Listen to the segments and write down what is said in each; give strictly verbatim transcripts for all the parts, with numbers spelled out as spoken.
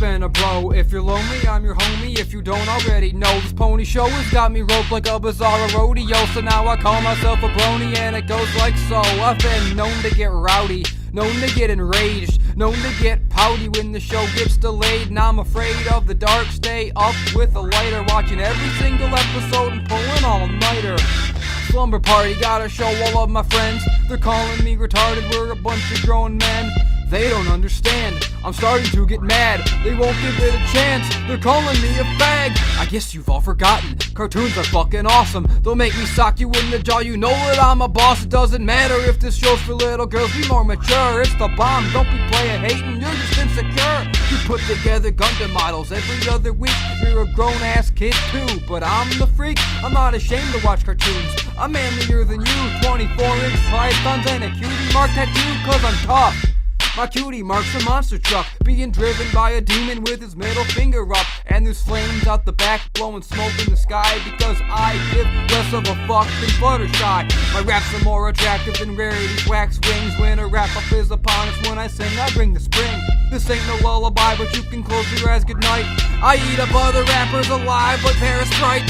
been a bro. If you're lonely, I'm your homie. If you don't already know, this pony show has got me roped like a bizarre rodeo. So now I call myself a brony, and it goes like so. I've been known to get rowdy, known to get enraged, known to get pouty when the show gets delayed. And I'm afraid of the dark. Stay up with a lighter, watching every single episode and pulling all-nighter. Slumber party, gotta show all of my friends. They're calling me retarded, we're a bunch of grown men. They don't understand, I'm starting to get mad. They won't give it a chance, they're calling me a fag. I guess you've all forgotten, cartoons are fucking awesome. They'll make me sock you in the jaw, you know that I'm a boss. It doesn't matter if this show's for little girls, be more mature. It's the bomb, don't be playing hating, you're just insecure. You put together Gundam models every other week. You're a grown ass kid too, but I'm the freak. I'm not ashamed to watch cartoons, I'm manlier than you. Twenty-four inch pythons and a cutie mark tattoo, cause I'm tough. My cutie marks a monster truck, being driven by a demon with his middle finger up. And there's flames out the back, blowing smoke in the sky, because I give less of a fuck than Fluttershy. My raps are more attractive than Rarity's wax wings. When a wrap up is upon us, when I sing I bring the spring. This ain't no lullaby, but you can close your eyes goodnight. I eat up other rappers alive like Paris Sprite.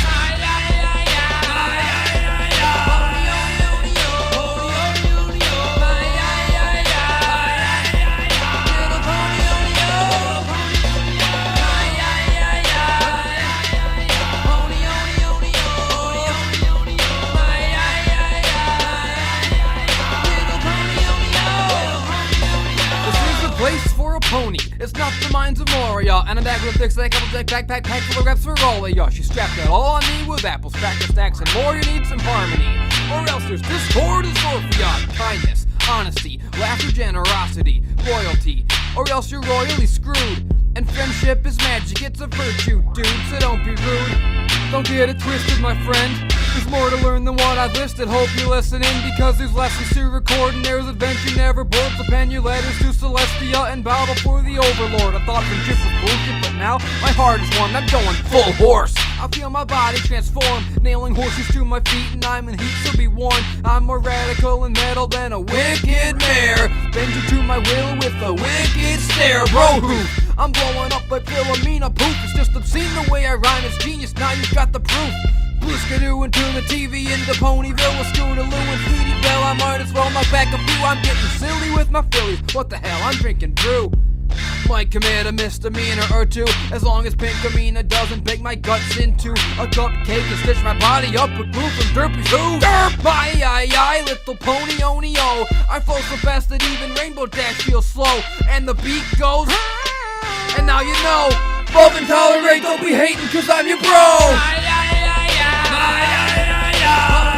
Place for a pony, it's not the minds of Moria. And a bag with dicks, like a couple dick backpack pack full of reps for all of ya. She strapped it all on me with apples, crackers, stacks, and more. You need some harmony, or else there's discord is for ya. Kindness, honesty, laughter, generosity, loyalty, or else you're royally screwed. And friendship is magic, it's a virtue, dude, so don't be rude. Don't get it twisted, my friend. There's more to learn than what I've listed. Hope you're listening, because there's lessons to record, and there's adventure never bored. So pen your letters to Celestia and bow before the Overlord. I thought friendship was bullshit, but now my heart is warm. I'm going full horse. I feel my body transform, nailing horses to my feet, and I'm in heat, so be warned. I'm more radical and metal than a wicked mare. Bend you to my will with a wicked stare, bro. Who? I'm blowing up like Philomena Poof. It's just obscene the way I rhyme, it's genius, now you've got the proof. Bliskadoo into the T V into Ponyville with Scootaloo and Sweetie Belle. I might as well knock back a few. I'm getting silly with my Phillies. What the hell, I'm drinking brew. Might commit a misdemeanor or two, as long as Pinkamena doesn't bake my guts into a cupcake and stitch my body up with glue from Derpy Zoo. Derp! My eye, eye, little pony, oni, oh. I flow so fast that even Rainbow Dash feels slow. And the beat goes, and now you know. Love and tolerate, don't be hating, cause I'm your bro. Yeah, yeah, yeah, yeah.